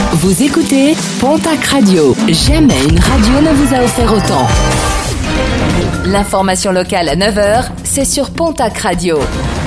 Vous écoutez Pontac Radio. Jamais une radio ne vous a offert autant. L'information locale à 9h, c'est sur Pontac Radio.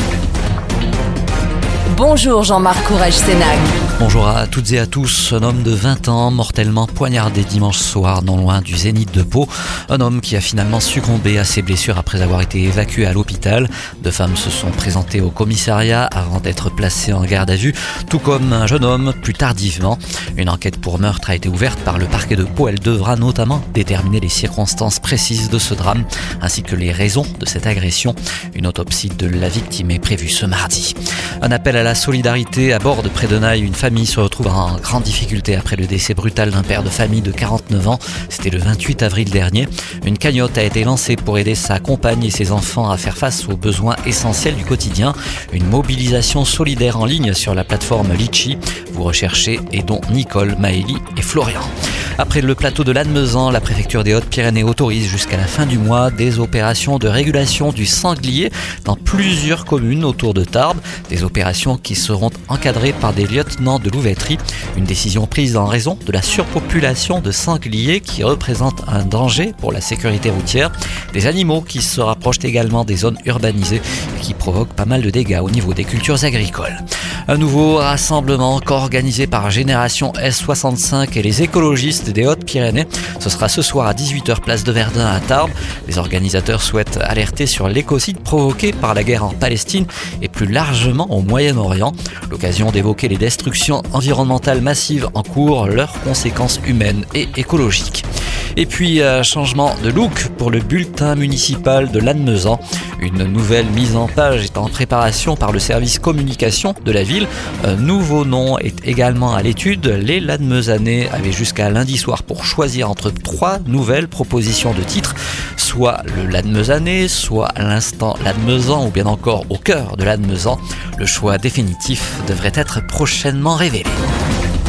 Bonjour Jean-Marc Courage-Sénac. Bonjour à toutes et à tous. Un homme de 20 ans mortellement poignardé dimanche soir non loin du Zénith de Pau. Un homme qui a finalement succombé à ses blessures après avoir été évacué à l'hôpital. Deux femmes se sont présentées au commissariat avant d'être placées en garde à vue, tout comme un jeune homme plus tardivement. Une enquête pour meurtre a été ouverte par le parquet de Pau. Elle devra notamment déterminer les circonstances précises de ce drame ainsi que les raisons de cette agression. Une autopsie de la victime est prévue ce mardi. Un appel à la solidarité à bord de Prédenaille. Une famille se retrouve en grande difficulté après le décès brutal d'un père de famille de 49 ans. C'était le 28 avril dernier. Une cagnotte a été lancée pour aider sa compagne et ses enfants à faire face aux besoins essentiels du quotidien. Une mobilisation solidaire en ligne sur la plateforme Litchi. Vous recherchez Aidons Nicole, Maëlie et Florian. Après le plateau de Lannemezan, la préfecture des Hautes-Pyrénées autorise jusqu'à la fin du mois des opérations de régulation du sanglier dans plusieurs communes autour de Tarbes. Des opérations qui seront encadrées par des lieutenants de louveterie. Une décision prise en raison de la surpopulation de sangliers qui représente un danger pour la sécurité routière. Des animaux qui se rapprochent également des zones urbanisées et qui provoquent pas mal de dégâts au niveau des cultures agricoles. Un nouveau rassemblement organisé par Génération S65 et les écologistes des Hautes-Pyrénées. Ce sera ce soir à 18h place de Verdun à Tarbes. Les organisateurs souhaitent alerter sur l'écocide provoqué par la guerre en Palestine et plus largement au Moyen-Orient. L'occasion d'évoquer les destructions environnementales massives en cours, leurs conséquences humaines et écologiques. Et puis, changement de look pour le bulletin municipal de Lannemezan. Une nouvelle mise en page est en préparation par le service communication de la ville. Un nouveau nom est également à l'étude. Les Lannemezanais avaient jusqu'à lundi soir pour choisir entre 3 nouvelles propositions de titres, soit le Lannemezanais, soit l'instant Lannemezan ou bien encore au cœur de Lannemezan. Le choix définitif devrait être prochainement révélé.